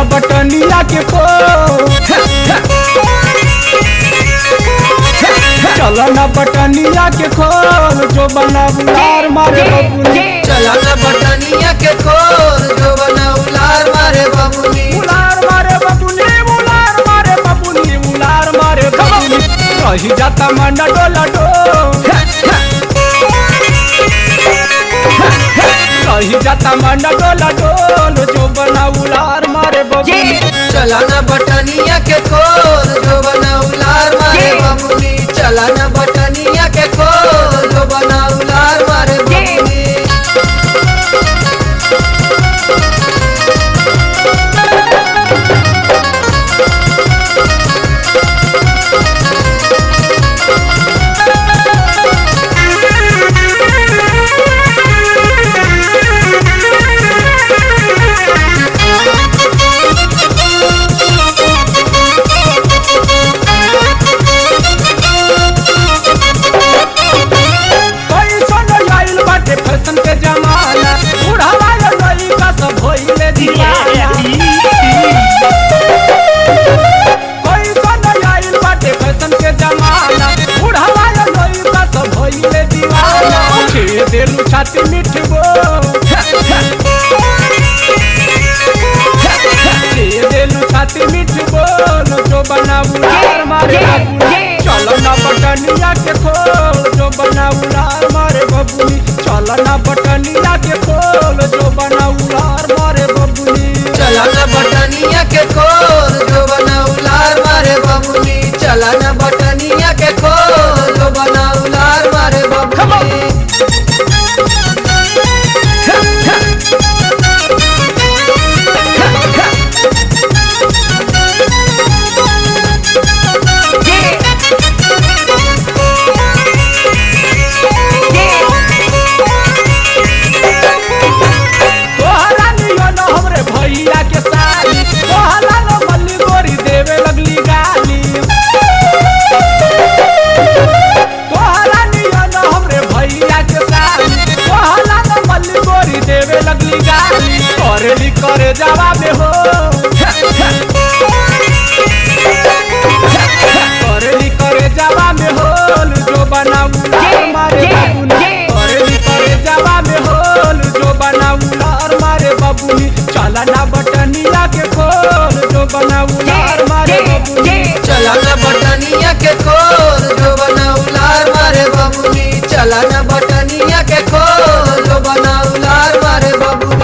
ना बटनिया के खोल चल ना बटनिया के खोल जो बना उलार मारे बबुनी चला ना बटनिया के खोल जो बना उलार मारे बबुनी उलार मारे बबुनी उलार मारे बबुनी उलार मारे बबुनी रही जाता मन डोला डोल रही जाता मन डोला डोल जो बना उलार मारे बबुनी चला ना बटनिया के खोल जो बना उलार मारे बबुनी चला ना बटनिया के खोल जो बना उलार मारे बबुनी फैशन के जमाना बुढ़ावा लइका सब होइले दीवाना कैसन आइल बाटे फैशन के जमाना बुढ़ावा लइका सब होइले दीवाना के देलु छाती मिठबो के देलु छाती मिठबो जो बना उलार मारे चलो ना बटनिया के खोल जो बना उलार मारे बबुनी चला ना बटनिया के खोल जो बना उलार मारे बबुनी चला ना बटनिया के खोल जो बना उलार मारे बबुनी चला ना बटनिया के खोल जो बना उलार मारे बबुनी भैया के साली तोहला न मल्ली गोरी देवे लगली गाली तोहला नियन हमरे भैया के साली तोहला न मल्ली गोरी देवे लगली गाली करेली करे जवाब हो करेली करे जवाब हो जो बना उलार मारे बबुनी करेली करे जवाब हो जो बना उलार मारे बबुनी चला ना बटनिया के खोल जो बना उलार मारे बबुनी चला ना बटनिया के खोल जो बना उलार मारे बबुनी चला ना बटनिया के खोल जो बना उलार मारे बबुनी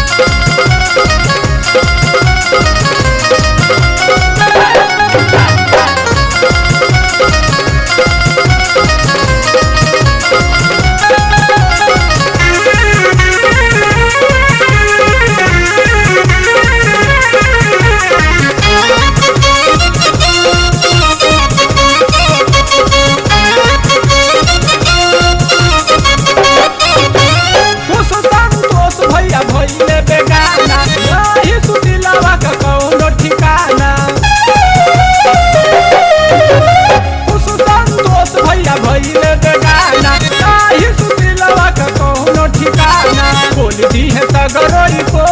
भइले बेगाना यही सुतिलावा का कौनो ठिकाना उस संतोष भैया भइले बेगाना यही सुतिलावा का कौनो ठिकाना बोल दी है सगरोई को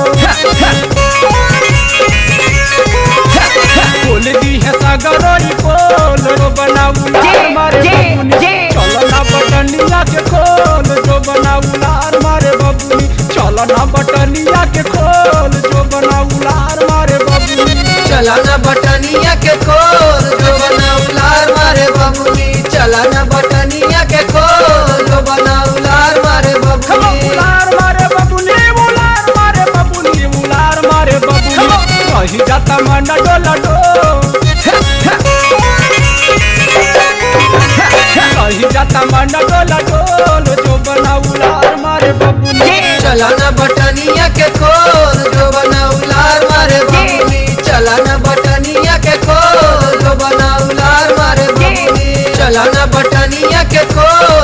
बोल दी है सगरोई को लो बना उलार मारे बबुनी चलो ना बटनिया के खोल जो बना उलार मारे बबुनी चला ना बटनिया के खोल जो बना उलार मारे बबुनी चला ना बटनिया के खोल जो बना उलार मारे बबुनी चला ना बटनिया के खोल जो बना उलार मारे बबुनी उलार मारे बबुनी उलार मारे बबुनी उलार मारे बबुनी रही जाता मन डोला डोल रही जाता मन डोला डोल जो बना उलार मारे बबुनी चला ना बटनिया के खोल जो बना उलार मारे बबुनी चला ना बटनिया के खोल जो बना उलार मारे बबुनी चला ना बटनिया के खोल